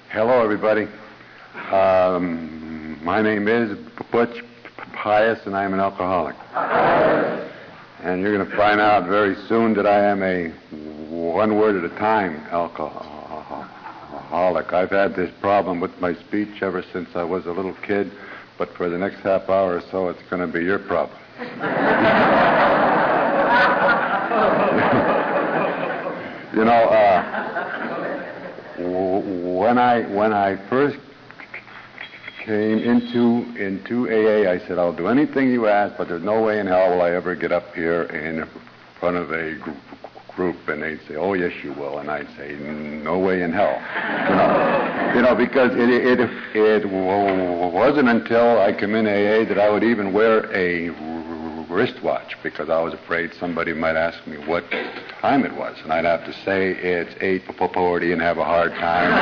Hello, everybody. My name is Butch Pius, and I am an alcoholic. And you're going to find out very soon that I am a one-word-at-a-time alcoholic. I've had this problem with my speech ever since I was a little kid, but for the next half hour or so, it's going to be your problem. You know, when I first came into AA, I said, I'll do anything you ask, but there's no way in hell will I ever get up here in front of a group. And they'd say, oh, yes, you will. And I'd say, no way in hell. Because it wasn't until I came in AA that I would even wear a wristwatch, because I was afraid somebody might ask me what time it was, and I'd have to say it's 8:40 and have a hard time,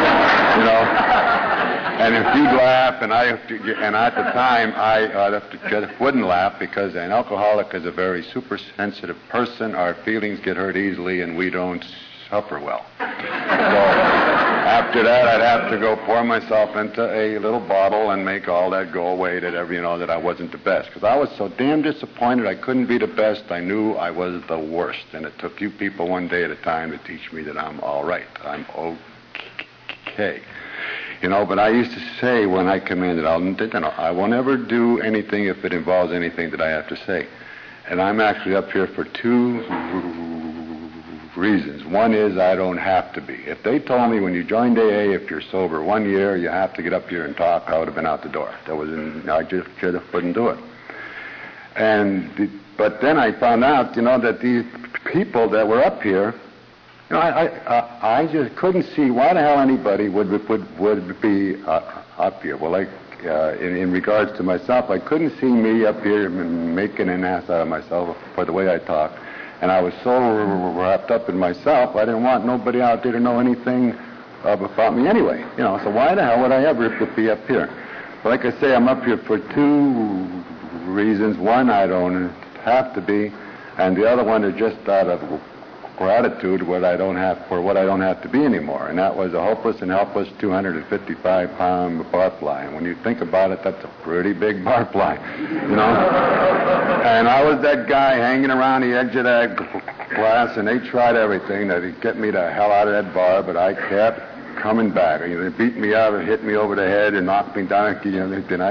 And if you'd laugh, and at the time I just wouldn't laugh, because an alcoholic is a very super sensitive person. Our feelings get hurt easily, and we don't suffer well. So after that, I'd have to go pour myself into a little bottle and make all that go away, that I wasn't the best. Because I was so damn disappointed I couldn't be the best. I knew I was the worst. And it took you people one day at a time to teach me that I'm all right. I'm okay. But I used to say when I come in that I won't ever do anything if it involves anything that I have to say. And I'm actually up here for two reasons. One is I don't have to be. If they told me when you joined AA, if you're sober 1 year, you have to get up here and talk, I would have been out the door. I just couldn't do it. But then I found out, that these people that were up here, I just couldn't see why the hell anybody would be up here. Well, in regards to myself, I couldn't see me up here making an ass out of myself for the way I talk. And I was so wrapped up in myself, I didn't want nobody out there to know anything about me anyway. So why the hell would I ever be up here? But like I say, I'm up here for two reasons. One, I don't have to be, and the other one is just out of gratitude for what I don't have to be anymore. And that was a hopeless and helpless 255-pound barfly. And when you think about it, that's a pretty big barfly, And I was that guy hanging around the edge of that glass, and they tried everything to get me the hell out of that bar, but I kept coming back. They beat me up and hit me over the head and knocked me down, and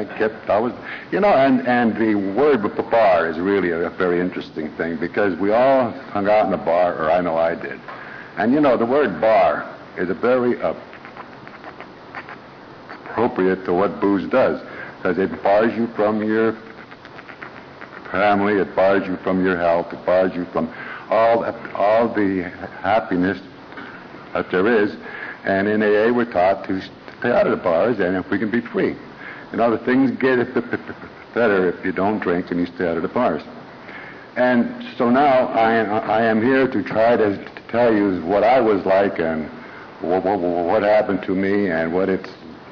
and the word bar is really a very interesting thing, because we all hung out in a bar, or I know I did. And the word bar is a very appropriate to what booze does, because it bars you from your family, it bars you from your health, it bars you from all the happiness that there is. And in AA, we're taught to stay out of the bars, and if we can be free. The things get better if you don't drink and you stay out of the bars. And so now I am here to try to tell you what I was like, and what happened to me, and what it's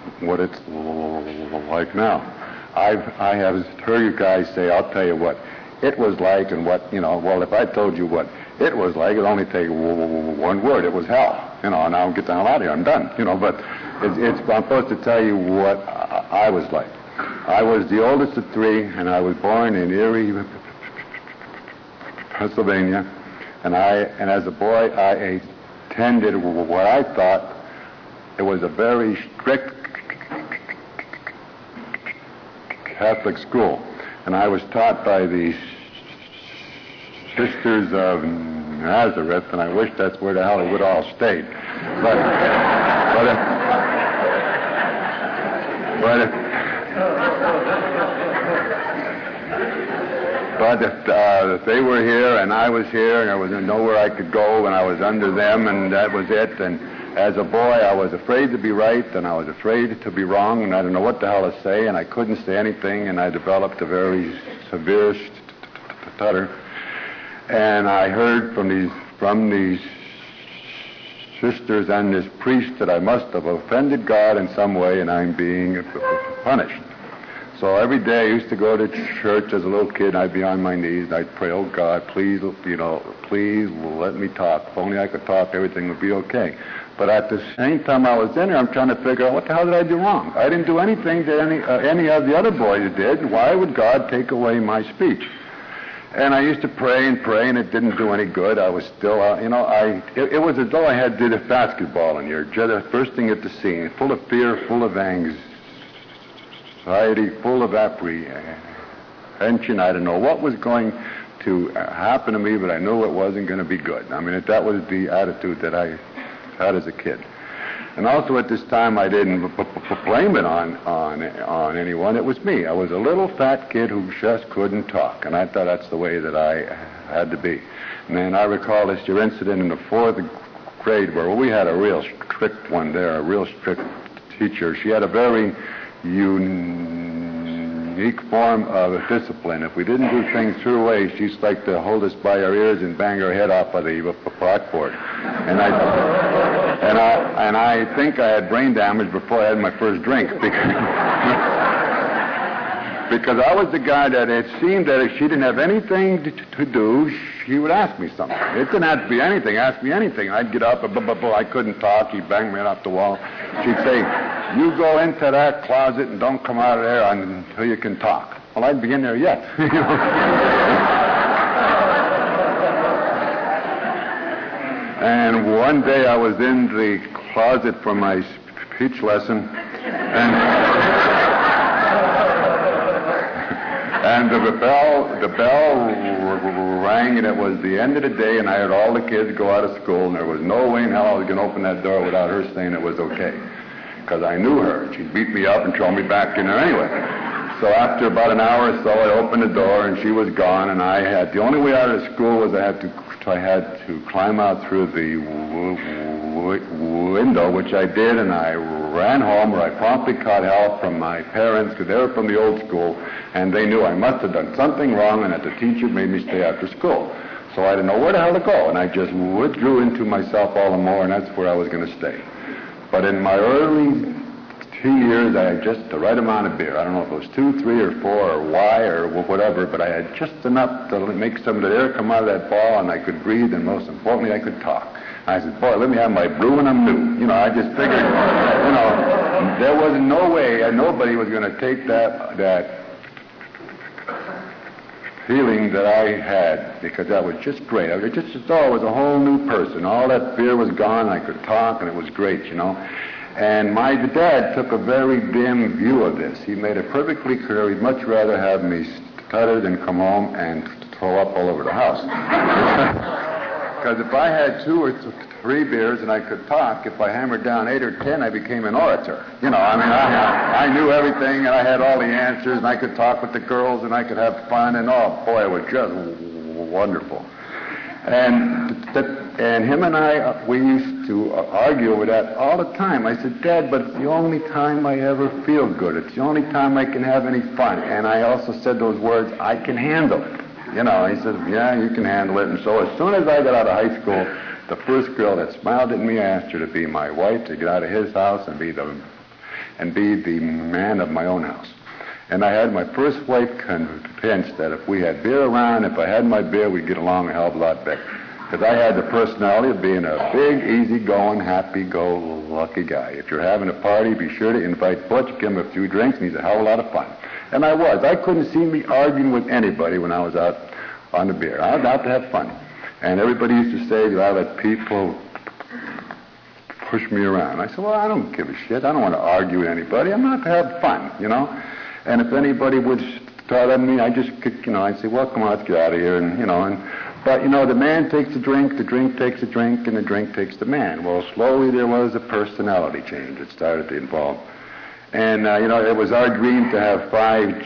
like now. I have heard you guys say, I'll tell you what it was like, and what, well, if I told you what it was like, it'd only take one word. It was hell. Now get the hell out of here. I'm done. But I'm supposed to tell you what I was like. I was the oldest of three, and I was born in Erie, Pennsylvania. And as a boy, I attended what I thought it was a very strict Catholic school. And I was taught by the Sisters of Nazareth, and I wish that's where the hell it would all stayed. But if they were here and I was here, and there was nowhere I could go, and I was under them, and that was it. And as a boy, I was afraid to be right, and I was afraid to be wrong, and I didn't know what the hell to say, and I couldn't say anything, and I developed a very severe stutter. And I heard from these sisters and this priest that I must have offended God in some way, and I'm being punished. so every day I used to go to church as a little kid. I'd be on my knees and I'd pray, oh God, please, please let me talk. If only I could talk, everything would be okay. But at the same time I was in there, I'm trying to figure out what the hell did I do wrong? I didn't do anything that any of the other boys did. Why would God take away my speech? And I used to pray, and it didn't do any good. I was still, it was as though I had did a basketball in here, just bursting at the seam, full of fear, full of anxiety, full of apprehension. I didn't know what was going to happen to me, but I knew it wasn't going to be good. I mean, that was the attitude that I had as a kid. And also at this time, I didn't blame it on anyone. It was me. I was a little fat kid who just couldn't talk, and I thought that's the way that I had to be. And then I recall this incident in the 4th grade where we had a real strict one there, a real strict teacher. She had a very unique form of discipline. If we didn't do things her way, she used like to hold us by our ears and bang our head off of the blackboard. And I think I had brain damage before I had my first drink because I was the guy that it seemed that if she didn't have anything to do, she would ask me something. It didn't have to be anything. Ask me anything. I'd get up and I couldn't talk. He'd bang me off the wall. She'd say, you go into that closet and don't come out of there until you can talk. Well, I'd be in there yet. And one day I was in the closet for my speech lesson, and the bell rang, and it was the end of the day, and I heard all the kids go out of school, and there was no way in hell I was going to open that door without her saying it was okay, because I knew her. She'd beat me up and throw me back in there anyway. So after about an hour or so, I opened the door, and she was gone, and the only way out of school was I had to climb out through the window, which I did, and I ran home, where I promptly caught help from my parents, because they were from the old school, and they knew I must have done something wrong, and that the teacher made me stay after school. So I didn't know where the hell to go, and I just withdrew into myself all the more, and that's where I was going to stay. But in my early 2 years, I had just the right amount of beer. I don't know if it was 2, 3, or 4, or why, or whatever, but I had just enough to make some of the air come out of that ball, and I could breathe, and most importantly, I could talk. I said, boy, let me have my brew and I'm new. I just figured, there was no way, and nobody was going to take that feeling that I had, because that was just great. I just thought I was a whole new person. All that fear was gone, I could talk, and it was great, And my dad took a very dim view of this. He made it perfectly clear he'd much rather have me stutter than come home and throw up all over the house. Because if I had 2 or 3 beers and I could talk, if I hammered down 8 or 10, I became an orator. I knew everything, and I had all the answers, and I could talk with the girls, and I could have fun, and oh boy, it was just wonderful. And him and I, we used to argue over that all the time. I said, Dad, but it's the only time I ever feel good. It's the only time I can have any fun. And I also said those words, I can handle it. He said, yeah, you can handle it. And so as soon as I got out of high school, the first girl that smiled at me, I asked her to be my wife, to get out of his house and be the man of my own house. And I had my first wife convinced that if we had beer around, if I had my beer, we'd get along a hell of a lot better. Because I had the personality of being a big, easy-going, happy-go-lucky guy. If you're having a party, be sure to invite Butch, give him a few drinks, and he's a hell of a lot of fun. And I was. I couldn't see me arguing with anybody when I was out on the beer. I was out to have fun. And everybody used to say that I let people push me around. I said, well, I don't give a shit. I don't want to argue with anybody. I'm out to have fun, And if anybody would start at me, I just, I'd say, well, come on, let's get out of here, But, the man takes the drink takes the drink, and the drink takes the man. Well, slowly there was a personality change that started to involve. And, it was our dream to have 5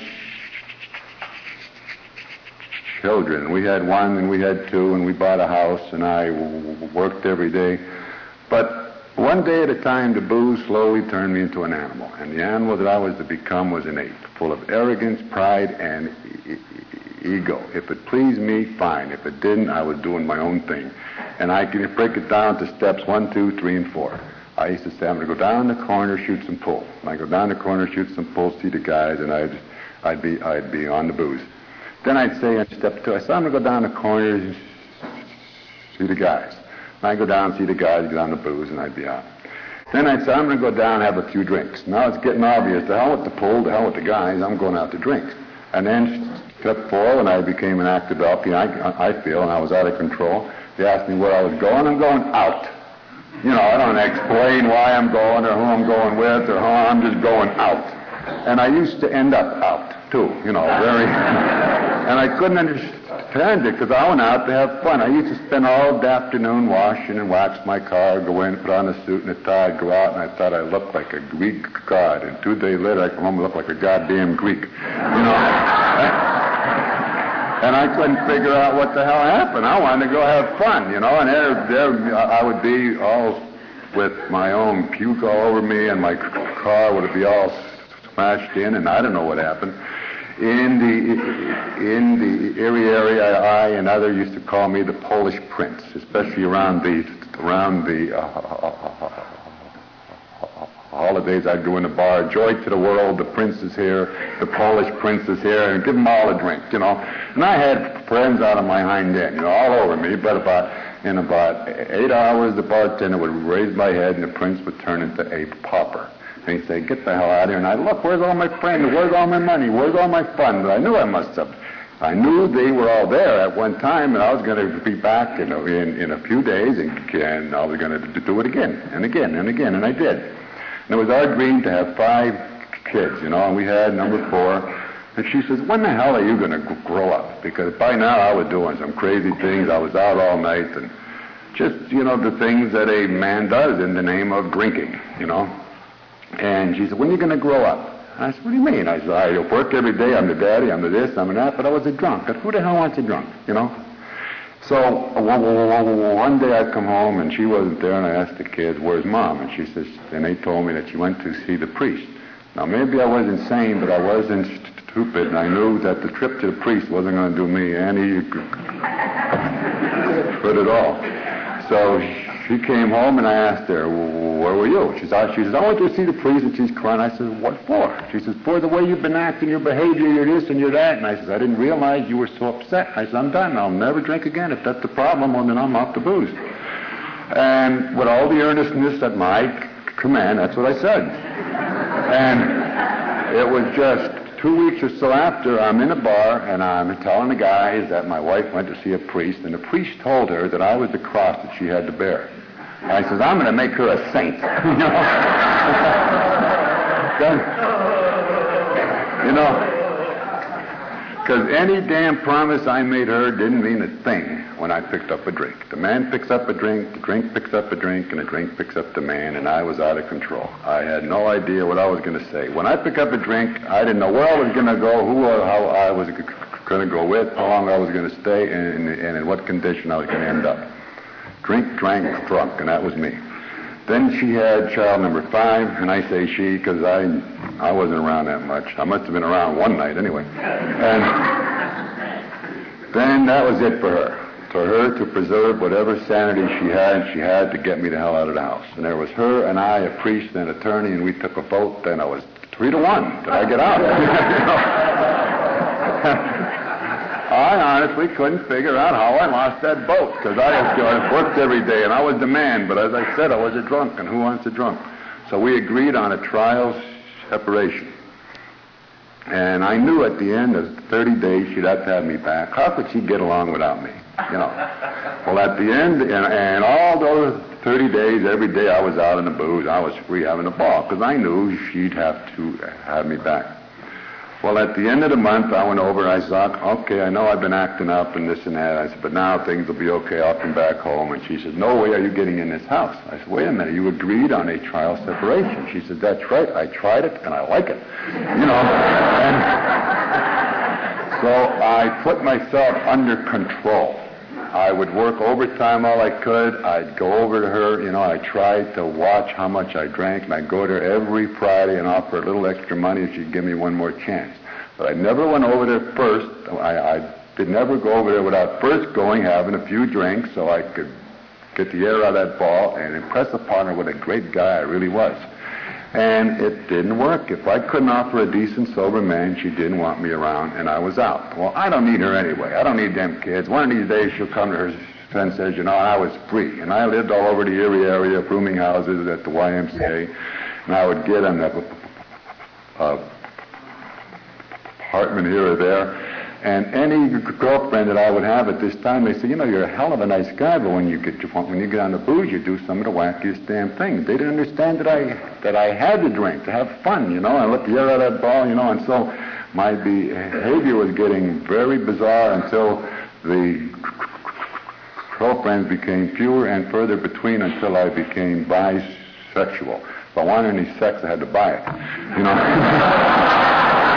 children. We had 1, and we had 2, and we bought a house, and I worked every day. But one day at a time, the booze slowly turned me into an animal. And the animal that I was to become was an ape, full of arrogance, pride, and ego. If it pleased me, fine. If it didn't, I was doing my own thing. And I can break it down to steps 1, 2, 3, and 4. I used to say, I'm going to go down the corner, shoot some pool. And I go down the corner, shoot some pool, see the guys, and I'd I'd be on the booze. Then I'd say, in step two, I said, I'm going to go down the corners and see the guys. And I'd go down and see the guys, get on the booze, and I'd be out. Then I'd say, I'm going to go down and have a few drinks. Now it's getting obvious. The hell with the pool, the hell with the guys, I'm going out to drink. And then step four, when I became an active LP, I feel, and I was out of control, they asked me where I was going. I'm going out. You know, I don't explain why I'm going or who I'm going with or how I'm just going out. And I used to end up out, too, you know, very... And I couldn't understand it because I went out to have fun. I used to spend all the afternoon washing and wax my car, go in, put on a suit and a tie, go out, and I thought I looked like a Greek god. And 2 days later, I come home and look like a goddamn Greek, you know. And I couldn't figure out what the hell happened. I wanted to go have fun, you know, and there I would be all with my own puke all over me, and my car would be all smashed in, and I don't know what happened. In the area, I and others used to call me the Polish Prince, especially around the holidays. I'd go in the bar, joy to the world, the prince is here, the Polish prince is here, and give them all a drink, you know. And I had friends out of my hind end, you know, all over me, but in about 8 hours, the bartender would raise my head, and the prince would turn into a pauper. And he'd say, get the hell out of here. And I'd look, where's all my friends? Where's all my money? Where's all my fun? But I knew I must have. I knew they were all there at one time, and I was going to be back in a few days, and I was going to do it again, and again, and again, and I did. And it was our dream to have 5 kids, you know, and we had number 4. And she says, when the hell are you going to grow up? Because by now I was doing some crazy things. I was out all night, and just, you know, the things that a man does in the name of drinking, you know. And she said, when are you going to grow up? I said, what do you mean? I said, I work every day. I'm the daddy, I'm the this, I'm the that, but I was a drunk. Who the hell wants a drunk, you know? So one day I come home, and she wasn't there, and I asked the kids, where's Mom? And she says, and they told me that she went to see the priest. Now, maybe I was insane, but I wasn't stupid, and I knew that the trip to the priest wasn't going to do me any good at all. So she came home, and I asked her, where were you? She says, I went to see the priest, and she's crying. I said, what for? She says, for the way you've been acting, your behavior, your this and your that. And I said, I didn't realize you were so upset. I said, I'm done. I'll never drink again. If that's the problem, well, then I'm off the booze. And with all the earnestness at my command, that's what I said. And it was just 2 weeks or so after, I'm in a bar, and I'm telling the guys that my wife went to see a priest, and the priest told her that I was the cross that she had to bear. I says, I'm going to make her a saint. You know, because any damn promise I made her didn't mean a thing when I picked up a drink. The man picks up a drink, the drink picks up a drink, and the drink picks up the man, and I was out of control. I had no idea what I was going to say. When I pick up a drink, I didn't know where I was going to go, who or how I was going to go with, how long I was going to stay, and in what condition I was going to end up. Drink, drank, drunk, and that was me. Then she had child number 5, and I say she because I wasn't around that much. I must have been around one night anyway. And then that was it for her. For her to preserve whatever sanity she had to get me the hell out of the house. And there was her and I, a priest and an attorney, and we took a vote, and it was 3-1. Did I get out? I honestly couldn't figure out how I lost that boat, because I worked every day, and I was the man, but as I said, I was a drunk, and who wants a drunk? So we agreed on a trial separation. And I knew at the end of 30 days she'd have to have me back. How could she get along without me? You know. Well, at the end, and all those 30 days, every day I was out in the booze, I was free having a ball, because I knew she'd have to have me back. Well, at the end of the month, I went over and I said, okay, I know I've been acting up and this and that. I said, but now things will be okay. I'll come back home. And she said, no way are you getting in this house. I said, wait a minute. You agreed on a trial separation. She said, that's right. I tried it and I like it. You know. And so I put myself under control. I would work overtime all I could. I'd go over to her. You know, I tried to watch how much I drank, and I'd go to her every Friday and offer a little extra money if she'd give me one more chance. But I never went over there first. I did never go over there without first going, having a few drinks, so I could get the air out of that ball and impress upon her what a great guy I really was. And it didn't work. If I couldn't offer a decent, sober man, she didn't want me around, and I was out. Well, I don't need her anyway. I don't need them kids. One of these days she'll come to her friend and says, you know, I was free. And I lived all over the Erie area, rooming houses at the YMCA, and I would get an apartment here or there. And any girlfriend that I would have at this time, they say, you know, you're a hell of a nice guy, but when you get on the booze, you do some of the wackiest damn things. They didn't understand that I had to drink to have fun, you know, and let the air out of that ball, you know, and so my behavior was getting very bizarre until the girlfriends became fewer and further between until I became bisexual. If I wanted any sex, I had to buy it, you know.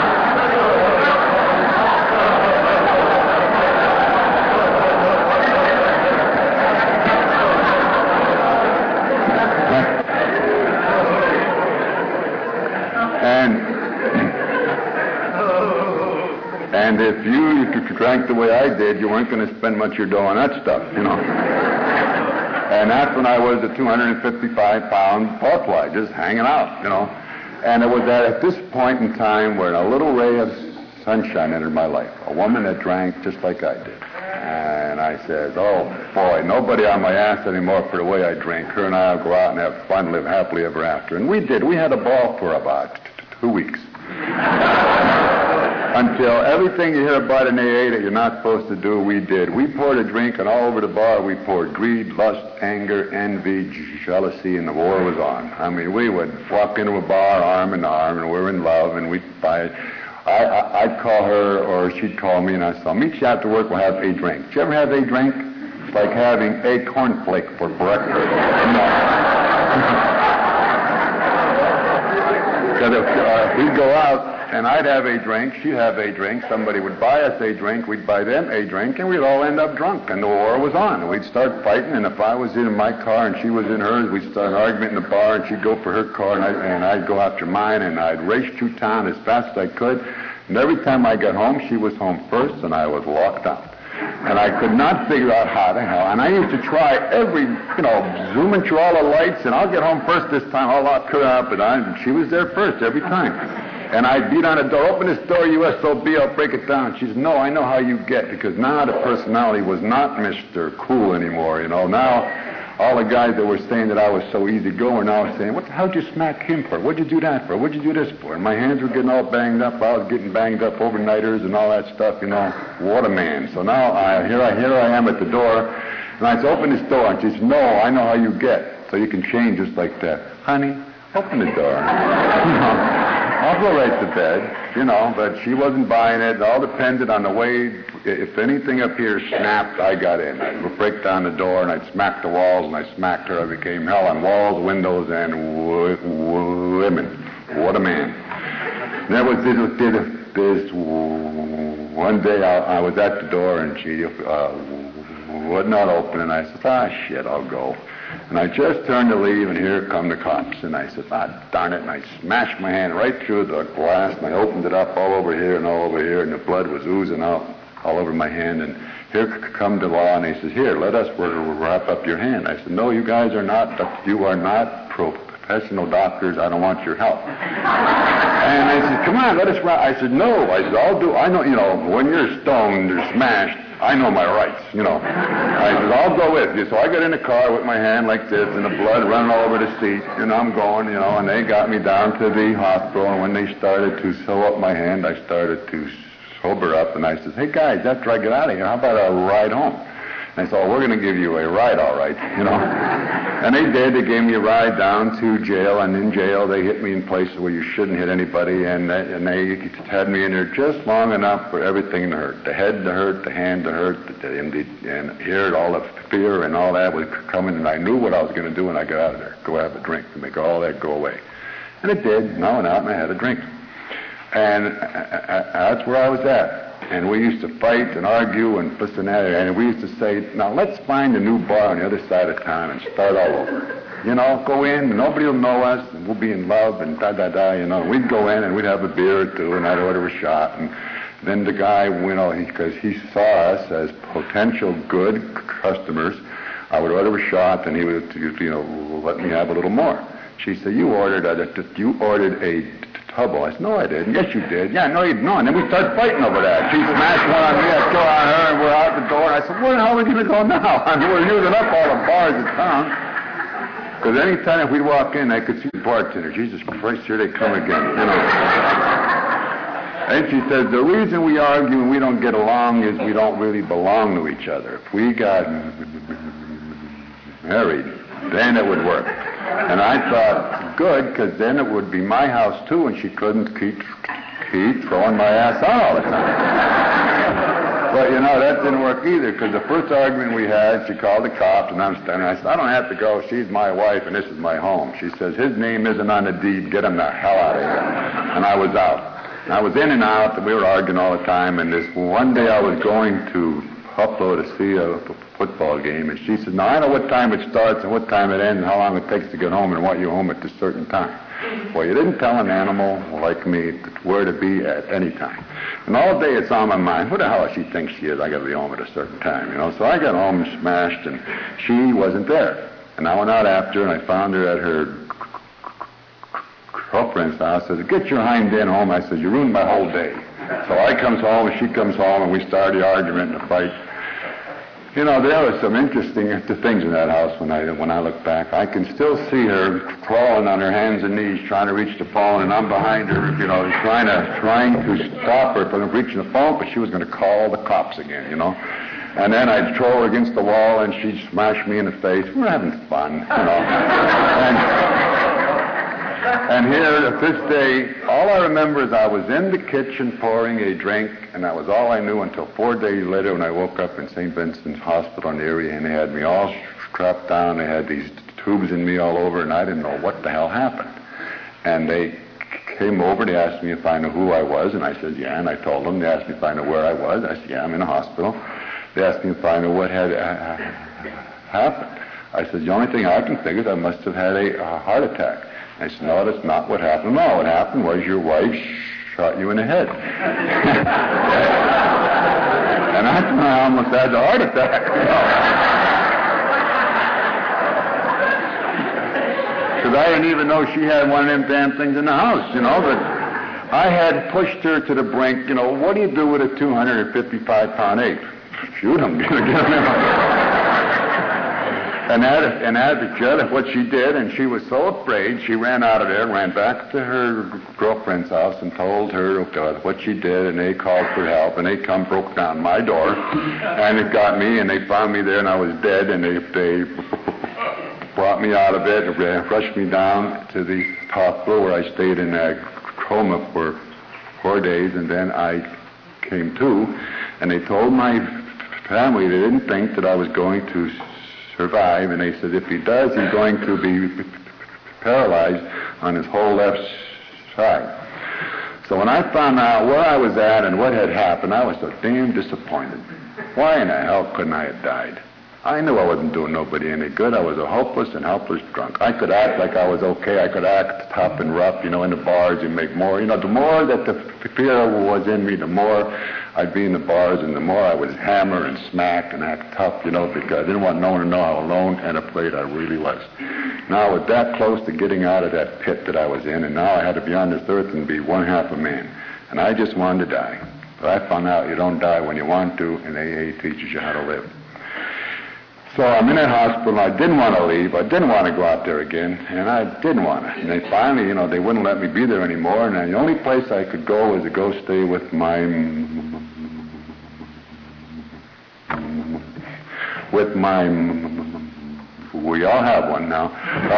And if you drank the way I did, you weren't going to spend much of your dough on that stuff, you know. And that's when I was a 255-pound butterfly, just hanging out, you know. And it was at this point in time where a little ray of sunshine entered my life, a woman that drank just like I did. And I said, oh, boy, nobody on my ass anymore for the way I drink. Her and I will go out and have fun, live happily ever after. And we did. We had a ball for about 2 weeks. Until everything you hear about in AA that you're not supposed to do, we did. We poured a drink, and all over the bar we poured greed, lust, anger, envy, jealousy, and the war was on. I mean, we would walk into a bar arm in arm, and we're in love, and we'd buy it. I'd call her, or she'd call me, and I'd say, I'll meet you after work, we'll have a drink. Did you ever have a drink? It's like having a cornflake for breakfast. You know? We'd go out, and I'd have a drink, she'd have a drink, somebody would buy us a drink, we'd buy them a drink, and we'd all end up drunk, and the war was on. And we'd start fighting, and if I was in my car and she was in hers, we'd start an argument in the bar, and she'd go for her car, and I'd go after mine, and I'd race through town as fast as I could. And every time I got home, she was home first, and I was locked out. And I could not figure out how the hell. And I used to try every, you know, zooming through all the lights, and I'll get home first this time. I'll lock her up, and she was there first every time. And I'd beat on the door, open this door, USOB, I'll break it down. She said, no, I know how you get, because now the personality was not Mr. Cool anymore, you know. Now, all the guys that were saying that I was so easygoing were now saying, what the hell did you smack him for? What'd you do that for? What'd you do this for? And my hands were getting all banged up. I was getting banged up, overnighters and all that stuff, you know. What a man. So now here I am at the door, and I said, open this door. And she said, no, I know how you get. So you can change just like that. Honey, open the door. I'll go right to bed, you know, but she wasn't buying it. It all depended on the way, if anything up here snapped, I got in. I would break down the door, and I'd smack the walls, and I smacked her. I became hell on walls, windows, and women. What a man. And there was this one day I was at the door, and she would not open, and I said, shit, I'll go. And I just turned to leave, and here come the cops. And I said, darn it, and I smashed my hand right through the glass, and I opened it up all over here and all over here, and the blood was oozing out all over my hand. And here come the law, and he says, here, let us wrap up your hand. I said, no, you guys are not professional doctors. I don't want your help. And they said, come on, let us wrap. I said, no. I said, I'll do. I know, you know, when you're stoned or smashed, I know my rights, you know. I said, I'll go with you. So I got in the car with my hand like this and the blood running all over the seat, and I'm going, you know, and they got me down to the hospital, and when they started to sew up my hand, I started to sober up, and I said, hey, guys, after I get out of here, how about a ride home? And they said, we're going to give you a ride, all right, you know. And they did. They gave me a ride down to jail, and in jail they hit me in places where you shouldn't hit anybody, and they had me in there just long enough for everything to hurt. The head to hurt, the hand to hurt, and here all the fear and all that was coming, and I knew what I was going to do when I got out of there, go have a drink to make all that go away. And it did, and I went out and I had a drink. And that's where I was at. And we used to fight and argue and this and that, and we used to say, now let's find a new bar on the other side of town and start all over. You know, go in, and nobody will know us, and we'll be in love, and da-da-da, you know. We'd go in, and we'd have a beer or two, and I'd order a shot, and then the guy, you know, because he saw us as potential good customers, I would order a shot, and he would, you know, let me have a little more. She said, you ordered a tubbo. I said, no, I didn't. Yes, you did. Yeah, no, you didn't. No. And then we started fighting over that. She smashed one on me, I threw on her, and we're out the door. And I said, where the hell are we going to go now? I mean, we're using up all the bars in town. Because any time if we'd walk in, I could see the bartender. Jesus Christ, here they come again. You know. And she says, the reason we argue and we don't get along is we don't really belong to each other. If we got married, then it would work. And I thought, good, because then it would be my house too, and she couldn't keep throwing my ass out all the time. But, you know, that didn't work either, because the first argument we had, she called the cops, and I'm standing there. I said, I don't have to go. She's my wife, and this is my home. She says, his name isn't on the deed. Get him the hell out of here. And I was out. And I was in and out, and we were arguing all the time, and this one day I was going to Buffalo to see a football game, and she said, now I know what time it starts and what time it ends and how long it takes to get home and want you home at a certain time. Well, you didn't tell an animal like me where to be at any time. And all day it's on my mind, who the hell does she think she is? I got to be home at a certain time, you know. So I got home smashed, and she wasn't there. And I went out after her, and I found her at her girlfriend's house. I said, get your hind end home. I said, you ruined my whole day. So I comes home, and she comes home, and we start the argument and the fight. You know, there were some interesting things in that house when I look back. I can still see her crawling on her hands and knees trying to reach the phone, and I'm behind her, you know, trying to stop her from reaching the phone, but she was going to call the cops again, you know. And then I'd throw her against the wall, and she'd smash me in the face. We're having fun, you know. And here, this day, all I remember is I was in the kitchen pouring a drink, and that was all I knew until 4 days later when I woke up in St. Vincent's Hospital in the area, and they had me all strapped down. They had these tubes in me all over, and I didn't know what the hell happened. And they came over, they asked me if I knew who I was, and I said, yeah, and I told them. They asked me if I knew where I was. I said, yeah, I'm in a hospital. They asked me if I knew what had happened. I said, the only thing I can figure is I must have had a heart attack. I said, no, that's not what happened. No, what happened was your wife shot you in the head. And that's when I almost had the heart attack. Because I didn't even know she had one of them damn things in the house, you know. But I had pushed her to the brink. You know, what do you do with a 255-pound ape? Shoot him. Get him. And that's what she did, and she was so afraid, she ran out of there and ran back to her girlfriend's house and told her what she did, and they called for help, and they broke down my door, and it got me, and they found me there, and I was dead, and they brought me out of it, and rushed me down to the hospital where I stayed in a coma for 4 days, and then I came to, and they told my family they didn't think that I was going to survive, and they said if he does, he's going to be paralyzed on his whole left side. So when I found out where I was at and what had happened, I was so damn disappointed. Why in the hell couldn't I have died? I knew I wasn't doing nobody any good. I was a hopeless and helpless drunk. I could act like I was okay. I could act tough and rough, you know, in the bars you make more. You know, the more that the fear was in me, the more I'd be in the bars, and the more I would hammer and smack and act tough, you know, because I didn't want no one to know how alone and afraid I really was. Now I was that close to getting out of that pit that I was in, and now I had to be on this earth and be one half a man. And I just wanted to die. But I found out you don't die when you want to, and AA teaches you how to live. So I'm in that hospital, and I didn't want to leave. I didn't want to go out there again, and I didn't want to. And they finally, you know, they wouldn't let me be there anymore, and the only place I could go was to go stay with my we all have one now.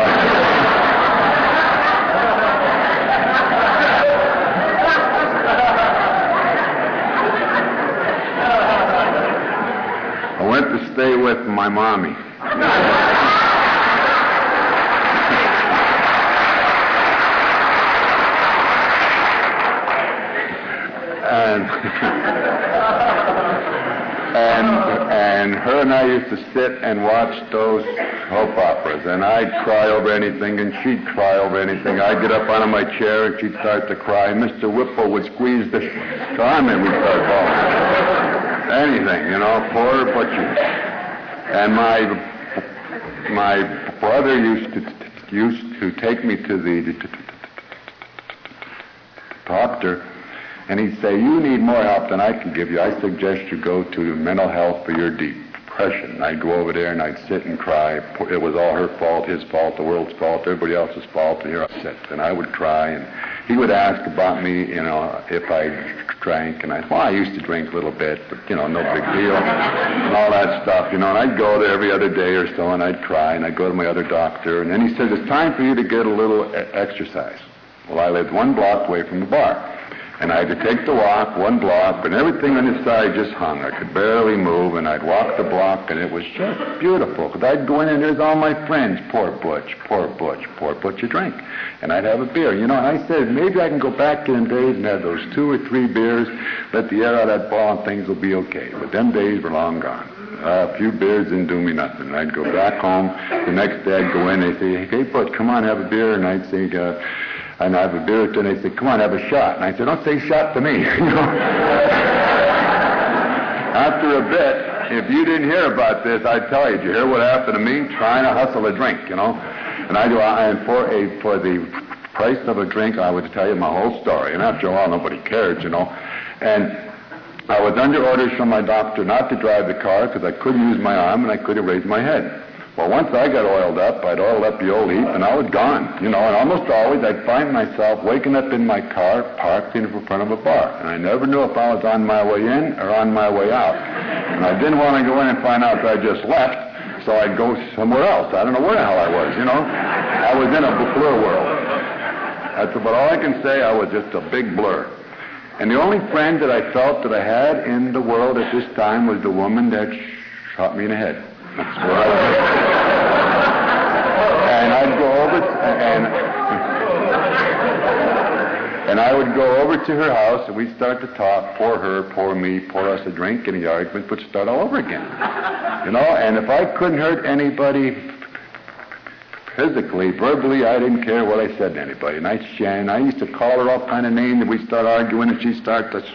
I went to stay with my mommy. And her and I used to sit and watch those soap operas, and I'd cry over anything, and she'd cry over anything. I'd get up out of my chair, and she'd start to cry. Mr. Whipple would squeeze the arm, and we'd start bawling. Anything, you know, poor butcher. And my brother used to used to take me to the doctor, and he'd say, you need more help than I can give you. I suggest you go to mental health for your depression. I'd go over there and I'd sit and cry. It was all her fault, his fault, the world's fault, everybody else's fault, and here I sit. And I would cry, and he would ask about me, if I drank, and I used to drink a little bit, but, no big deal, and all that stuff, and I'd go there every other day or so, and I'd cry, and I'd go to my other doctor, and then he said, it's time for you to get a little exercise. Well, I lived 1 block away from the bar. And I had to take the walk 1 block, and everything on the side just hung. I could barely move, and I'd walk the block, and it was just beautiful. Because I'd go in, and there's all my friends. Poor Butch, you drink. And I'd have a beer. And I said, maybe I can go back to them days and have those 2 or 3 beers, let the air out of that ball, and things will be okay. But them days were long gone. A few beers didn't do me nothing. And I'd go back home. The next day I'd go in, and they'd say, hey, Butch, come on, have a beer. And I'd say, and I'd have a beer or two, and they'd say, come on, have a shot. And I said, don't say shot to me. After a bit, if you didn't hear about this, I'd tell you, did you hear what happened to me trying to hustle a drink, And for the price of a drink, I would tell you my whole story. And after a while, nobody cared, And I was under orders from my doctor not to drive the car because I couldn't use my arm and I couldn't raise my head. Well, once I got oiled up, I'd oiled up the old heap, and I was gone. And almost always I'd find myself waking up in my car parked in front of a bar. And I never knew if I was on my way in or on my way out. And I didn't want to go in and find out that I just left, so I'd go somewhere else. I don't know where the hell I was, I was in a blur world. That's about all I can say. I was just a big blur. And the only friend that I felt that I had in the world at this time was the woman that shot me in the head. That's where I was. And I'd go over and I would go over to her house, and we'd start to talk, pour her, pour me, pour us a drink, and the argument would start all over again. And if I couldn't hurt anybody physically, verbally, I didn't care what I said to anybody. And I used to call her all kind of names, and we'd start arguing, and she'd start to,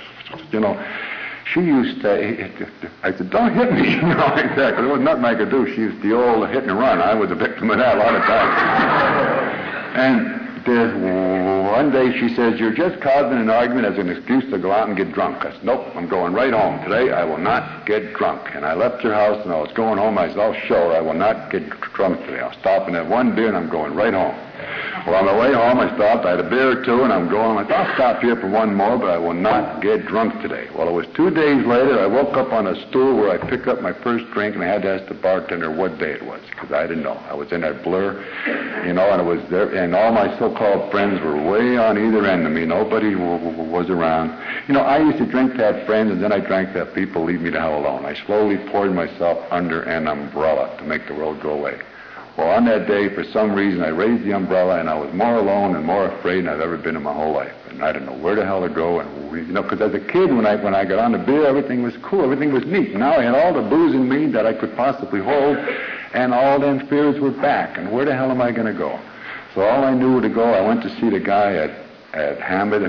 she used to, I said, don't hit me. Exactly. There was nothing I could do. She used the old hit and run. I was a victim of that a lot of times. And one day she says, you're just causing an argument as an excuse to go out and get drunk. I said, nope, I'm going right home. Today I will not get drunk. And I left her house, and I was going home. I said, I'll show her I will not get drunk today. I'll stop and have 1 beer, and I'm going right home. Well, on the way home, I stopped. I had a beer or 2, and I'm going. I thought, I'll stop here for 1 more, but I will not get drunk today. Well, it was 2 days later. I woke up on a stool where I picked up my first drink, and I had to ask the bartender what day it was, because I didn't know. I was in that blur, and it was there, and all my so-called friends were way on either end of me. Nobody was around. I used to drink to have friends, and then I drank to have people leave me the hell alone. I slowly poured myself under an umbrella to make the world go away. Well, on that day, for some reason, I raised the umbrella, and I was more alone and more afraid than I've ever been in my whole life. And I didn't know where the hell to go. And because as a kid, when I got on the beer, everything was cool, everything was neat. Now I had all the booze in me that I could possibly hold, and all them fears were back. And where the hell am I going to go? So all I knew to go, I went to see the guy at Hammett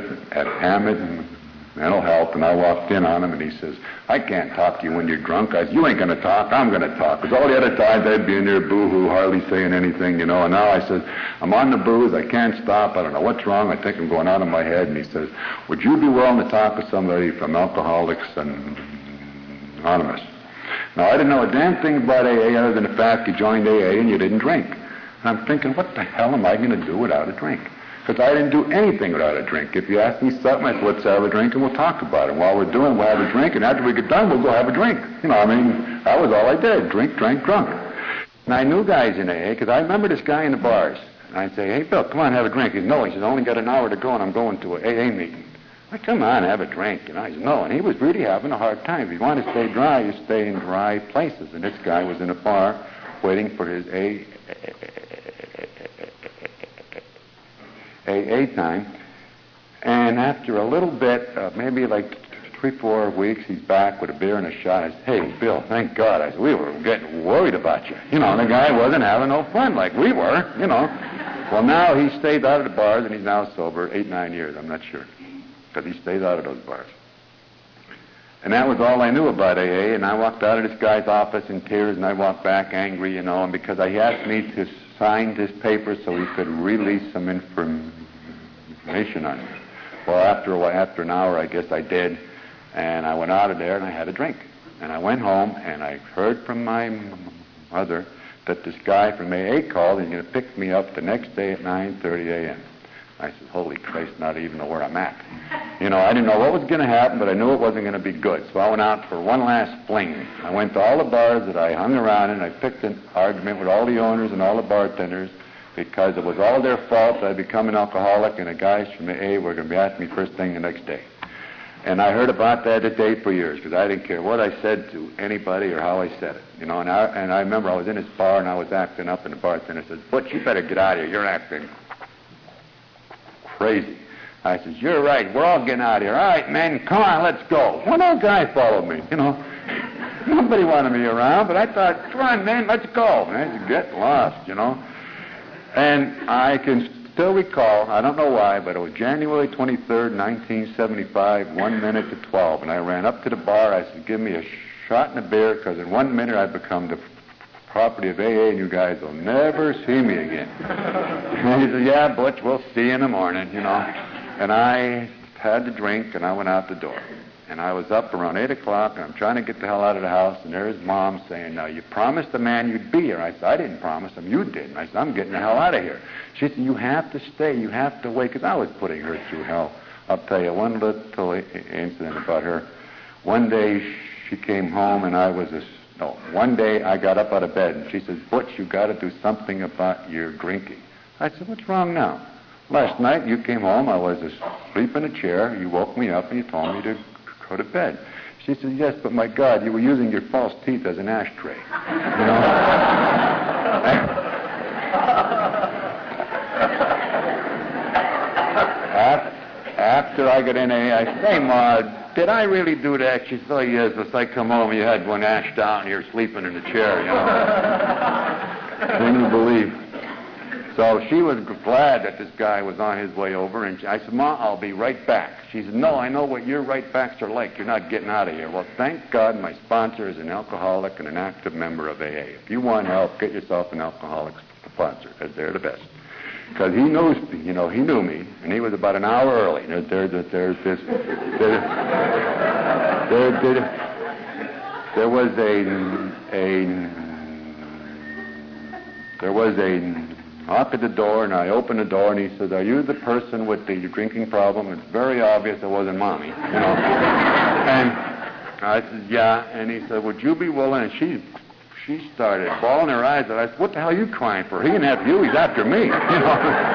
Mental Health, and I walked in on him, and he says, I can't talk to you when you're drunk. I said, you ain't going to talk, I'm going to talk. Because all the other times I'd be in there boo-hoo, hardly saying anything, And now I said, I'm on the booze, I can't stop, I don't know what's wrong, I think I'm going out of my head. And he says, would you be willing to talk to somebody from Alcoholics Anonymous? Now, I didn't know a damn thing about AA other than the fact you joined AA and you didn't drink. And I'm thinking, what the hell am I going to do without a drink? Because I didn't do anything without a drink. If you ask me something, I said, let's have a drink and we'll talk about it. And while we're doing it, we'll have a drink, and after we get done, we'll go have a drink. That was all I did. Drink, drank, drunk. And I knew guys in AA, because I remember this guy in the bars. And I'd say, hey, Bill, come on, have a drink. He said, no. He said, I only got an hour to go, and I'm going to an AA meeting. I said, come on, have a drink. He said, no. And he was really having a hard time. If you want to stay dry, you stay in dry places. And this guy was in a bar waiting for his AA time, and after a little bit, maybe like 3-4 weeks, he's back with a beer and a shot. I said, hey, Bill, thank God. I said, we were getting worried about you. The guy wasn't having no fun like we were, Well, now he stays out of the bars, and he's now sober 8-9 years, I'm not sure, because he stays out of those bars. And that was all I knew about AA, and I walked out of this guy's office in tears, and I walked back angry, and because he asked me to signed his paper so he could release some information on me. Well, after an hour, I guess I did, and I went out of there and I had a drink. And I went home and I heard from my mother that this guy from AA called and he's going to pick me up the next day at 9:30 a.m. I said, holy Christ, not even know where I'm at. You know, I didn't know what was going to happen, but I knew it wasn't going to be good. So I went out for one last fling. I went to all the bars that I hung around in. I picked an argument with all the owners and all the bartenders because it was all their fault that I'd become an alcoholic, and the guys from AA were going to be asking me first thing the next day. And I heard about that today for years because I didn't care what I said to anybody or how I said it. You know, and I remember I was in this bar and I was acting up, and the bartender said, Butch, you better get out of here. You're acting crazy. I says, you're right. We're all getting out of here. All right, man, come on, let's go. One old guy followed me, you know. Nobody wanted me around, but I thought, come on, man, let's go. And I said, get lost, you know. And I can still recall, I don't know why, but it was January 23rd, 1975, 1 minute to 12. And I ran up to the bar. I said, give me a shot and a beer, because in 1 minute I've become the property of AA, and you guys will never see me again. And he said, yeah, Butch, we'll see you in the morning, you know. And I had the drink, and I went out the door. And I was up around 8 o'clock, and I'm trying to get the hell out of the house, and there's Mom saying, now, you promised the man you'd be here. I said, I didn't promise him. You did. And I said, I'm getting the hell out of here. She said, you have to stay. You have to wait, because I was putting her through hell. I'll tell you one little incident about her. One day, she came home, and one day I got up out of bed, and she says, Butch, you got to do something about your drinking. I said, what's wrong now? Last night you came home, I was asleep in a chair, you woke me up and you told me to go to bed. She said, yes, but my God, you were using your false teeth as an ashtray. You know? After I got in AA, I said, hey, Ma, did I really do that? She said, oh, yes, it's like come home, you had one ash down and you're sleeping in the chair, you know. Couldn't believe. So she was glad that this guy was on his way over, and I said, Ma, I'll be right back. She said, no, I know what your right backs are like. You're not getting out of here. Well, thank God my sponsor is an alcoholic and an active member of AA. If you want help, get yourself an alcoholic sponsor, because they're the best. Because he knows, you know, he knew me, and he was about an hour early. There was a knock at the door, and I opened the door, and he said, are you the person with the drinking problem? It's very obvious it wasn't Mommy, you know. And I said, yeah. And he said, would you be willing? And she started bawling her eyes out. I said, what the hell are you crying for? He didn't have you. He's after me, you know.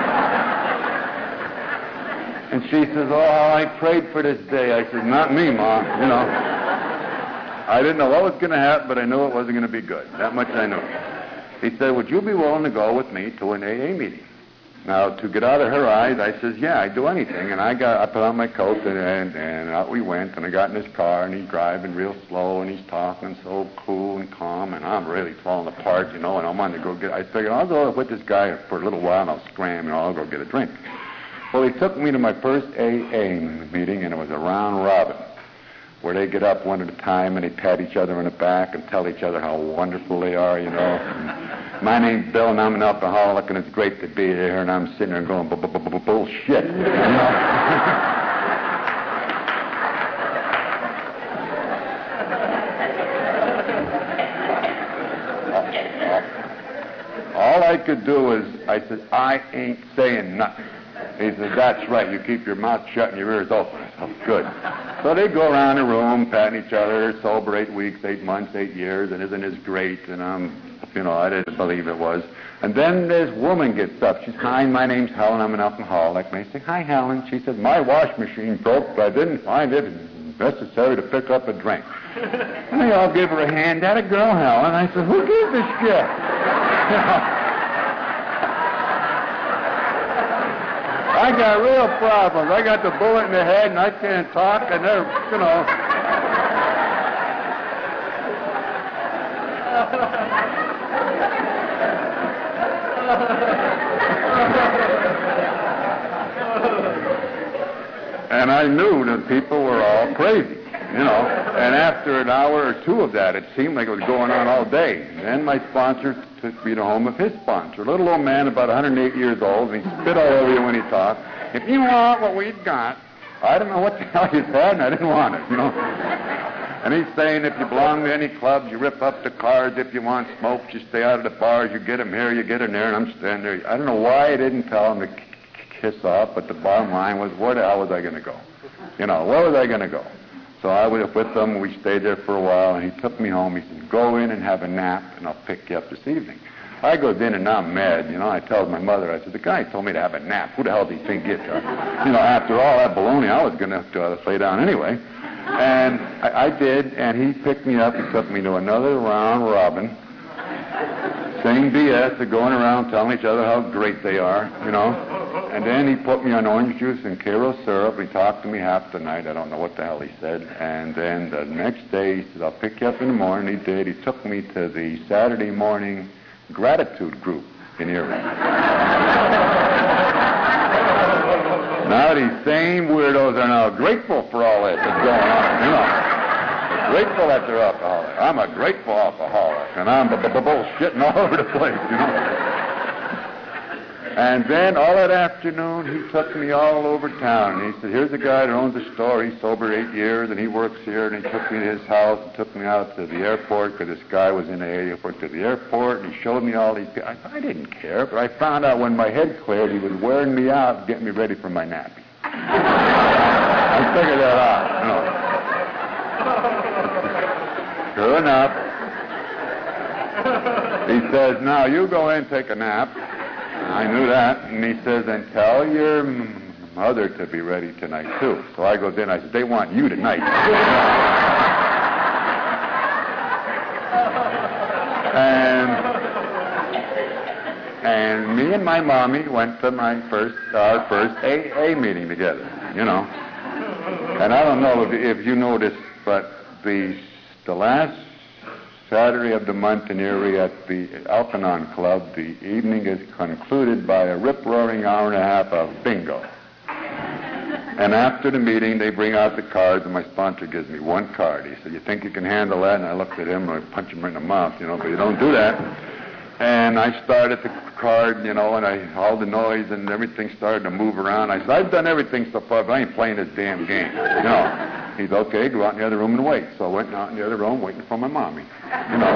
And she says, oh, I prayed for this day. I said, not me, Ma, you know. I didn't know what was going to happen, but I knew it wasn't going to be good. That much I knew. He said, would you be willing to go with me to an AA meeting? Now, to get out of her eyes, I says, yeah, I'd do anything. And I put on my coat, and out we went, and I got in his car, and he's driving real slow, and he's talking so cool and calm, and I'm really falling apart, you know, and I'm on to go I figured, I'll go with this guy for a little while, and I'll scram, and I'll go get a drink. Well, he took me to my first AA meeting, and it was a round robin, where they get up one at a time and they pat each other on the back and tell each other how wonderful they are, you know. And my name's Bill, and I'm an alcoholic, and it's great to be here, and I'm sitting there going, bullshit, you know. All I could do is, I said, I ain't saying nothing. He said, that's right, you keep your mouth shut and your ears open. I said, oh, good. So they go around the room, patting each other, sober 8 weeks, 8 months, 8 years, and isn't this great? And I didn't believe it was. And then this woman gets up. She's, hi, my name's Helen, I'm an alcoholic. And I say, hi, Helen. She said, my wash machine broke, but I didn't find it necessary to pick up a drink. And they all give her a hand. That a girl, Helen. I said, who gives a shit? I got real problems. I got the bullet in the head, and I can't talk, and they're, you know. And I knew that people were all crazy, you know. And after an hour or two of that, it seemed like it was going on all day. And then my sponsor took me to home of his sponsor, a little old man about 108 years old, and he spit all over you when he talked. If you want what we've got, I don't know what the hell he said, and I didn't want it, you know. And he's saying if you belong to any clubs, you rip up the cards. If you want smokes, you stay out of the bars. You get them here, you get them there, and I'm standing there. I don't know why I didn't tell him to kiss off, but the bottom line was, where the hell was I going to go? You know, where was I going to go? So I was with him. We stayed there for a while, and he took me home. He said, go in and have a nap, and I'll pick you up this evening. I goes in, and I'm mad. You know, I tell my mother, I said, the guy told me to have a nap. Who the hell do you think it? You know, after all that baloney, I was going to have to lay down anyway. And I did, and he picked me up. He took me to another round robin. Same BS, they're going around telling each other how great they are, you know. And then he put me on orange juice and Karo syrup. He talked to me half the night. I don't know what the hell he said. And then the next day, he said, I'll pick you up in the morning. He did. He took me to the Saturday morning gratitude group in Erie. Now these same weirdos are now grateful for all this that's going on, you know. They're grateful that they're alcoholic. I'm a grateful alcoholic, and I'm bullshitting all over the place, you know. And then all that afternoon, he took me all over town. And he said, here's a guy that owns a store. He's sober 8 years, and he works here. And he took me to his house and took me out to the airport because this guy was in the airport to the airport. And he showed me all these people. I didn't care, but I found out when my head cleared, he was wearing me out, getting me ready for my nappy. I figured that out, you know. Sure enough, he says, now you go in and take a nap. I knew that, and he says, and tell your mother to be ready tonight, too. So I goes in, I said, they want you tonight. and me and my mommy went to our first AA meeting together, you know. And I don't know if you know this, but the last Saturday of the month in Erie at the Alkanon Club, the evening is concluded by a rip-roaring hour and a half of bingo. And after the meeting, they bring out the cards, and my sponsor gives me one card. He said, you think you can handle that? And I looked at him, and I punched him right in the mouth, you know, but you don't do that. And I started the card, you know, and all the noise and everything started to move around. I said, I've done everything so far, but I ain't playing this damn game, you know. He's okay, go out in the other room and wait. So I went out in the other room waiting for my mommy, you know.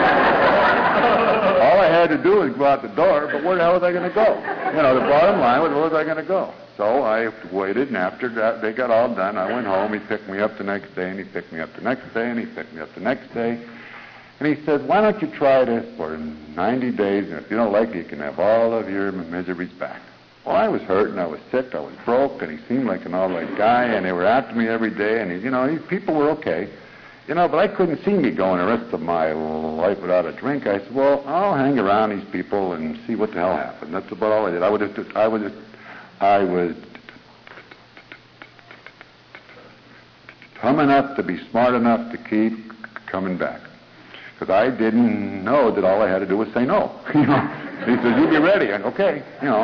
All I had to do was go out the door, but where the hell was I going to go? You know, the bottom line was, where was I going to go? So I waited, and after that, they got all done. I went home. He picked me up the next day, and he picked me up the next day, and he picked me up the next day. And he said, why don't you try this for 90 days, and if you don't like it, you can have all of your miseries back. Well, I was hurt, and I was sick, I was broke, and he seemed like an all-right guy, and they were after me every day, and people were okay. You know, but I couldn't see me going the rest of my life without a drink. I said, well, I'll hang around these people and see what the hell happened. That's about all I did. I was dumb enough to be smart enough to keep coming back. Because I didn't know that all I had to do was say no. You know, he says, you be ready. And okay, you know.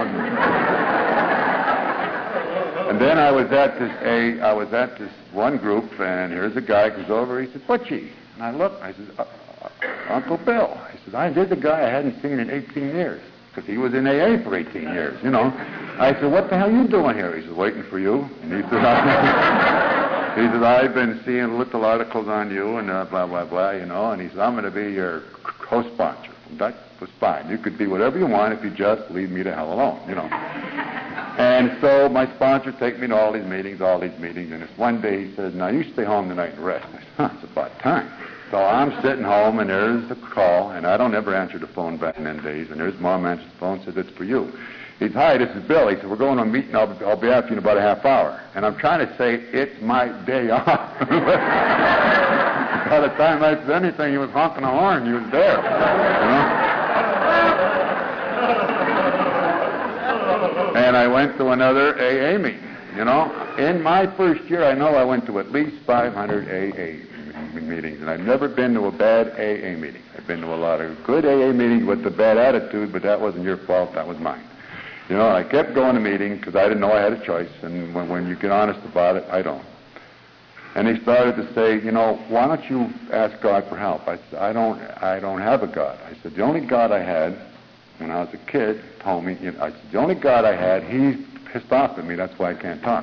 And then I was at this one group, and here's a guy comes over. He says, Butchie. And I looked. I said, Uncle Bill. I said, there's a guy I hadn't seen in 18 years. Because he was in AA for 18 years, you know. I said, what the hell are you doing here? He says, waiting for you. And he said, I've been seeing little articles on you and blah, blah, blah, you know. And he said, I'm going to be your co-sponsor. That was fine. You could be whatever you want if you just leave me the hell alone, you know. And so my sponsor takes me to all these meetings. And this one day he says, now you stay home tonight and rest. I said, it's about time. So I'm sitting home, and there's the call, and I don't ever answer the phone back in them days. And there's Mom answers the phone, says, it's for you. He said, hi, this is Bill. He said, we're going to a meeting. I'll be after you in about a half hour. And I'm trying to say, it's my day off. By the time I said anything, he was honking a horn. He was there. You know? And I went to another AA meeting, you know. In my first year, I know I went to at least 500 AA meetings, and I've never been to a bad AA meeting. I've been to a lot of good AA meetings with the bad attitude, but that wasn't your fault, that was mine. You know, I kept going to meetings because I didn't know I had a choice, and when you get honest about it, I don't. And he started to say, why don't you ask God for help? I said, I don't have a God. I said, the only God I had when I was a kid told me, I said, the only God I had, he pissed off at me. That's why I can't talk.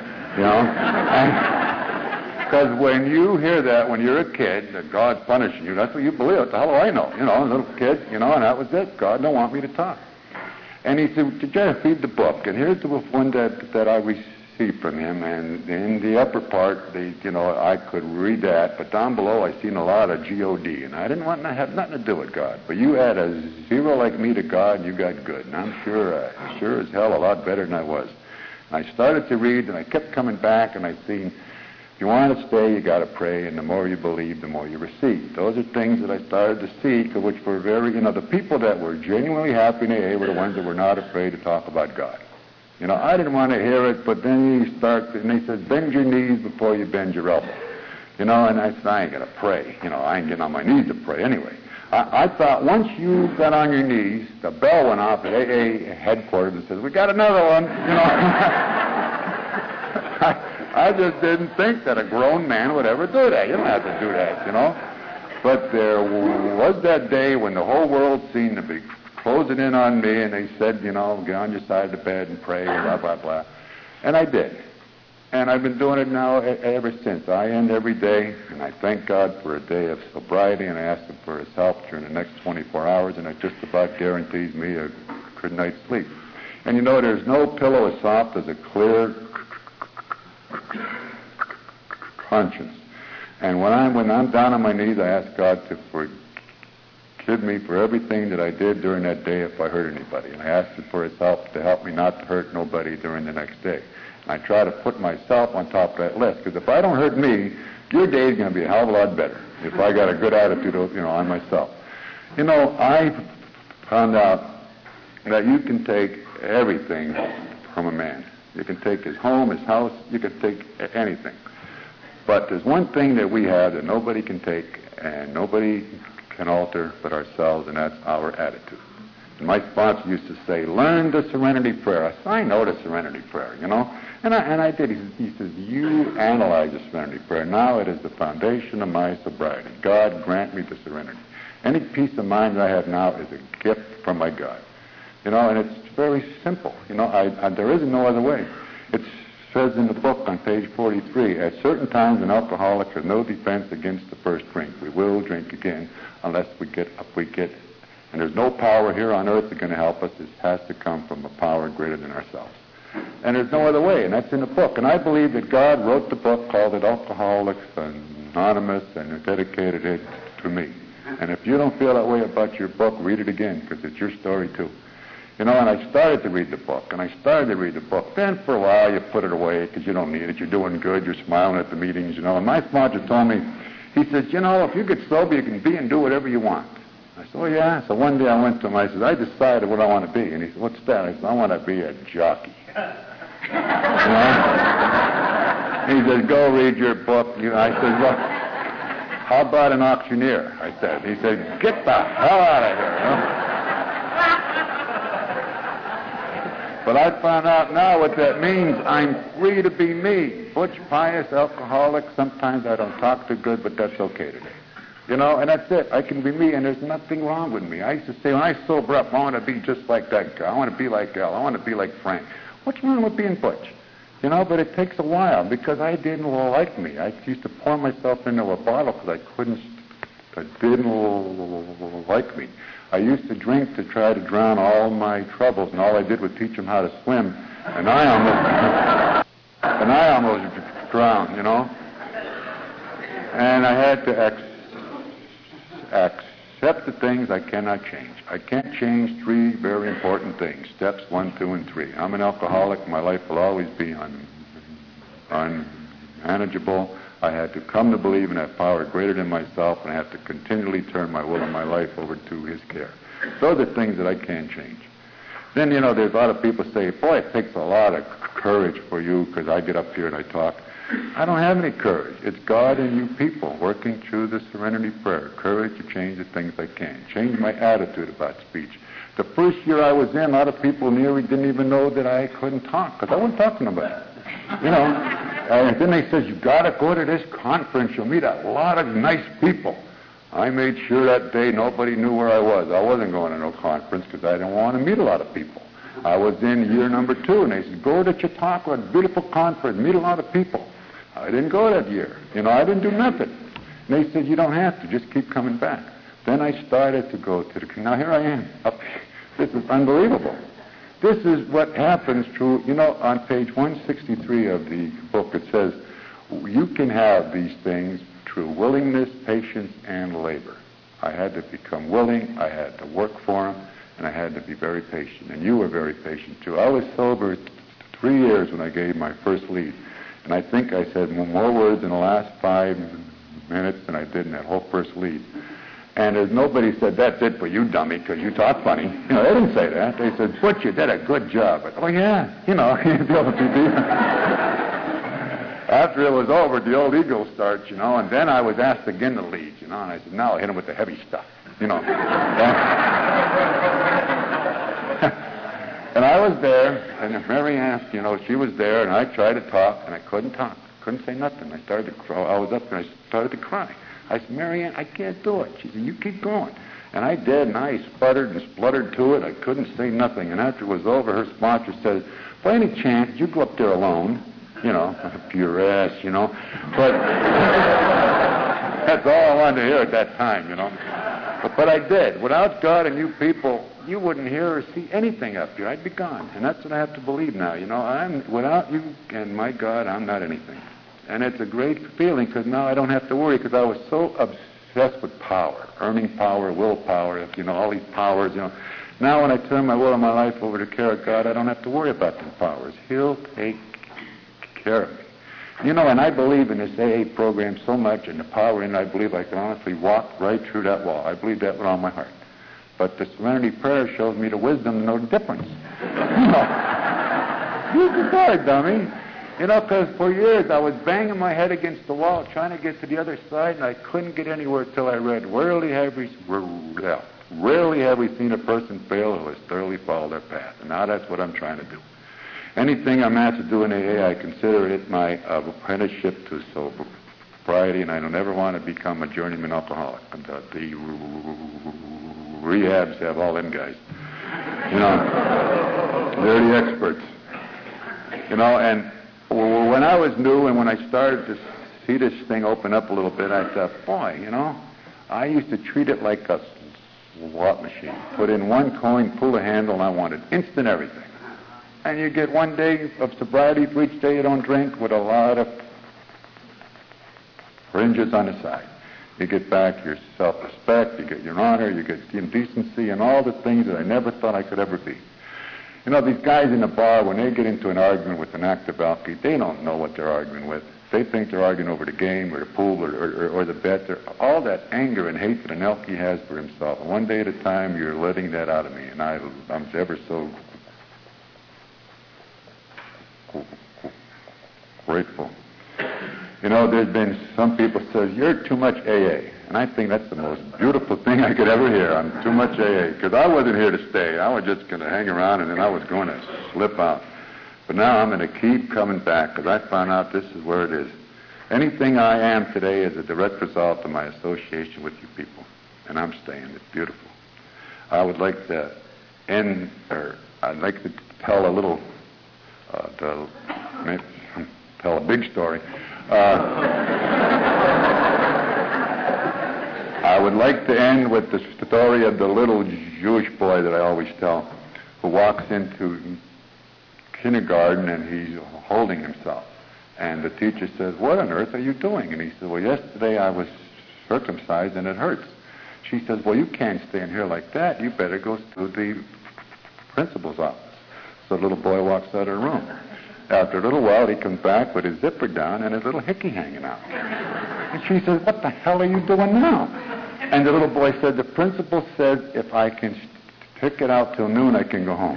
Because when you hear that when you're a kid, that God's punishing you, that's what you believe. What the hell do I know? A little kid, and that was it. God don't want me to talk. And he said, did you ever read the book? And here's the one that I received from him. And in the upper part, I could read that. But down below, I seen a lot of G-O-D. And I didn't want to have nothing to do with God. But you add a zero like me to God, and you got good. And I'm sure as hell a lot better than I was. And I started to read, and I kept coming back, and I seen, if you want to stay, you got to pray, and the more you believe, the more you receive. Those are things that I started to see, which were very, the people that were genuinely happy in AA were the ones that were not afraid to talk about God. I didn't want to hear it, but then and they said, bend your knees before you bend your elbow. And I said, I ain't going to pray. I ain't getting on my knees to pray anyway. I thought once you got on your knees, the bell went off at AA headquarters and says, we got another one. I just didn't think that a grown man would ever do that. You don't have to do that, But there was that day when the whole world seemed to be closing in on me, and they said, get on your side of the bed and pray, blah, blah, blah. And I did. And I've been doing it now ever since. I end every day, and I thank God for a day of sobriety, and I ask Him for His help during the next 24 hours, and it just about guarantees me a good night's sleep. And there's no pillow as soft as a clear conscience. And when I'm down on my knees, I ask God to forgive me for everything that I did during that day if I hurt anybody. And I ask Him for His help to help me not to hurt nobody during the next day. And I try to put myself on top of that list, because if I don't hurt me, your day is going to be a hell of a lot better if I got a good attitude, on myself. I found out that you can take everything from a man. You can take his home, his house, you can take anything. But there's one thing that we have that nobody can take and nobody can alter but ourselves, and that's our attitude. And my sponsor used to say, learn the Serenity Prayer. I said, I know the Serenity Prayer, And I did. He says, you analyze the Serenity Prayer. Now it is the foundation of my sobriety. God grant me the serenity. Any peace of mind that I have now is a gift from my God. And it's very simple. There isn't no other way. It says in the book on page 43, at certain times an alcoholic has no defense against the first drink. We will drink again unless we get. And there's no power here on earth that's going to help us. It has to come from a power greater than ourselves. And there's no other way, and that's in the book. And I believe that God wrote the book, called it Alcoholics Anonymous, and dedicated it to me. And if you don't feel that way about your book, read it again, because it's your story too. And I started to read the book, Then for a while you put it away because you don't need it. You're doing good. You're smiling at the meetings, And my sponsor told me, he says, if you get sober, you can be and do whatever you want. I said, oh, yeah? So one day I went to him, I said, I decided what I want to be. And he said, what's that? I said, I want to be a jockey. He said, go read your book. I said, well, how about an auctioneer? I said. He said, get the hell out of here. But I found out now what that means. I'm free to be me. Butch, pious, alcoholic. Sometimes I don't talk too good, but that's okay today. And that's it. I can be me, and there's nothing wrong with me. I used to say, when I sober up, I want to be just like that guy. I want to be like Al. I want to be like Frank. What's wrong with being Butch? But it takes a while, because I didn't like me. I used to pour myself into a bottle because I didn't like me. I used to drink to try to drown all my troubles, and all I did was teach them how to swim, and I almost drowned, And I had to accept the things I cannot change. I can't change three very important things, steps 1, 2, and 3. I'm an alcoholic. My life will always be unmanageable. I had to come to believe in that power greater than myself, and I have to continually turn my will and my life over to His care. Those are things that I can change. Then, there's a lot of people say, boy, it takes a lot of courage for you, because I get up here and I talk. I don't have any courage. It's God and you people working through the Serenity Prayer. Courage to change the things I can. Change my attitude about speech. The first year I was in, a lot of people nearly didn't even know that I couldn't talk, because I wasn't talking about it. And then they says, you got to go to this conference. You'll meet a lot of nice people. I made sure that day nobody knew where I was. I wasn't going to no conference because I didn't want to meet a lot of people. I was in year number 2, and they said, go to Chautauqua, a beautiful conference, meet a lot of people. I didn't go that year. I didn't do nothing. And they said, you don't have to. Just keep coming back. Then I started to go to the... Now, here I am. This is unbelievable. This is what happens through... on page 163 of the book, it says, you can have these things through willingness, patience, and labor. I had to become willing. I had to work for them. And I had to be very patient. And you were very patient, too. I was sober 3 years when I gave my first lead. And I think I said more words in the last 5 minutes than I did in that whole first lead. And as nobody said, that's it for you, dummy, because you talk funny. They didn't say that. They said, Butch, you did a good job. But, oh, yeah, After it was over, the old ego starts, and then I was asked again to lead, and I said, now I'll hit him with the heavy stuff, And I was there, and Mary asked, she was there, and I tried to talk, and I couldn't talk. Couldn't say nothing. I started to cry. I was up there, and I started to cry. I said, Mary Ann, I can't do it. She said, you keep going. And I did, and I sputtered and spluttered to it. I couldn't say nothing. And after it was over, her sponsor said, by any chance, you go up there alone, up your ass, But that's all I wanted to hear at that time, But I did. Without God and you people, you wouldn't hear or see anything up here. I'd be gone. And that's what I have to believe now. Without you and my God, I'm not anything. And it's a great feeling because now I don't have to worry because I was so obsessed with power, earning power, willpower, all these powers, Now when I turn my will and my life over to care of God, I don't have to worry about them powers. He'll take care of me. And I believe in this AA program so much and the power in it, I believe I can honestly walk right through that wall. I believe that with all my heart. But the Serenity Prayer shows me the wisdom to know the difference. You can do it, dummy. Because for years I was banging my head against the wall trying to get to the other side, and I couldn't get anywhere till I read, rarely have we seen a person fail who has thoroughly followed their path. And now that's what I'm trying to do. Anything I'm asked to do in AA, I consider it my apprenticeship to sobriety, and I don't ever want to become a journeyman alcoholic. The rehabs have all them guys. They're the experts. And when I was new and when I started to see this thing open up a little bit, I thought, boy, I used to treat it like a slot machine. Put in one coin, pull the handle, and I wanted instant everything. And you get 1 day of sobriety for each day you don't drink with a lot of fringes on the side. You get back your self-respect, you get your honor, you get decency, and all the things that I never thought I could ever be. These guys in the bar, when they get into an argument with an active alkie, they don't know what they're arguing with. They think they're arguing over the game or the pool or the bet. All that anger and hate that an alkie has for himself. And one day at a time, you're letting that out of me. And I'm ever so grateful. There's been some people says, you're too much AA. And I think that's the most beautiful thing I could ever hear. I'm too much AA. Because I wasn't here to stay. I was just going to hang around and then I was going to slip out. But now I'm going to keep coming back because I found out this is where it is. Anything I am today is a direct result of my association with you people. And I'm staying. It's beautiful. I would like to I'd like to tell a little, tell a big story. I would like to end with the story of the little Jewish boy that I always tell, who walks into kindergarten and he's holding himself. And the teacher says, what on earth are you doing? And he says, well, yesterday I was circumcised and it hurts. She says, well, you can't stay in here like that. You better go to the principal's office. So the little boy walks out of the room. After a little while, he comes back with his zipper down and his little hickey hanging out. And she says, what the hell are you doing now? And the little boy said, the principal says if I can stick it out till noon, I can go home.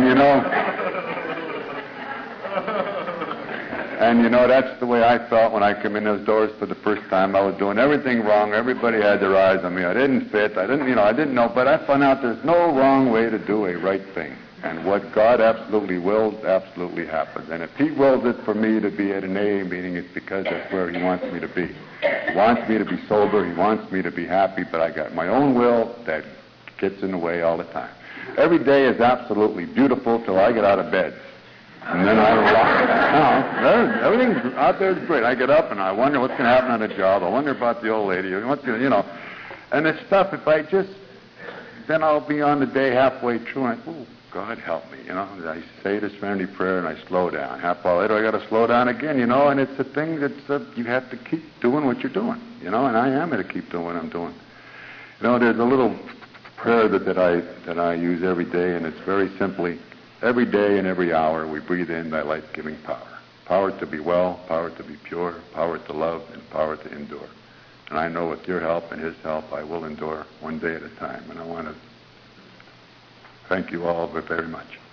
That's the way I felt when I came in those doors for the first time. I was doing everything wrong. Everybody had their eyes on me. I didn't fit. I didn't know. But I found out there's no wrong way to do a right thing. And what God absolutely wills absolutely happens. And if He wills it for me to be at an AA meeting, it's because that's where He wants me to be. He wants me to be sober. He wants me to be happy. But I got my own will that gets in the way all the time. Every day is absolutely beautiful till I get out of bed. And then I walk. Everything out there is great. I get up and I wonder what's going to happen on the job. I wonder about the old lady. And it's stuff. If I just, then I'll be on the day halfway through and oh, God help me. I say the Serenity Prayer and I slow down. Half hour later I got to slow down again. And it's a thing that you have to keep doing what you're doing. And I am going to keep doing what I'm doing. There's a little prayer that I use every day, and it's very simply. Every day and every hour we breathe in thy life-giving power. Power to be well, power to be pure, power to love, and power to endure. And I know with your help and His help I will endure one day at a time. And I want to thank you all very much.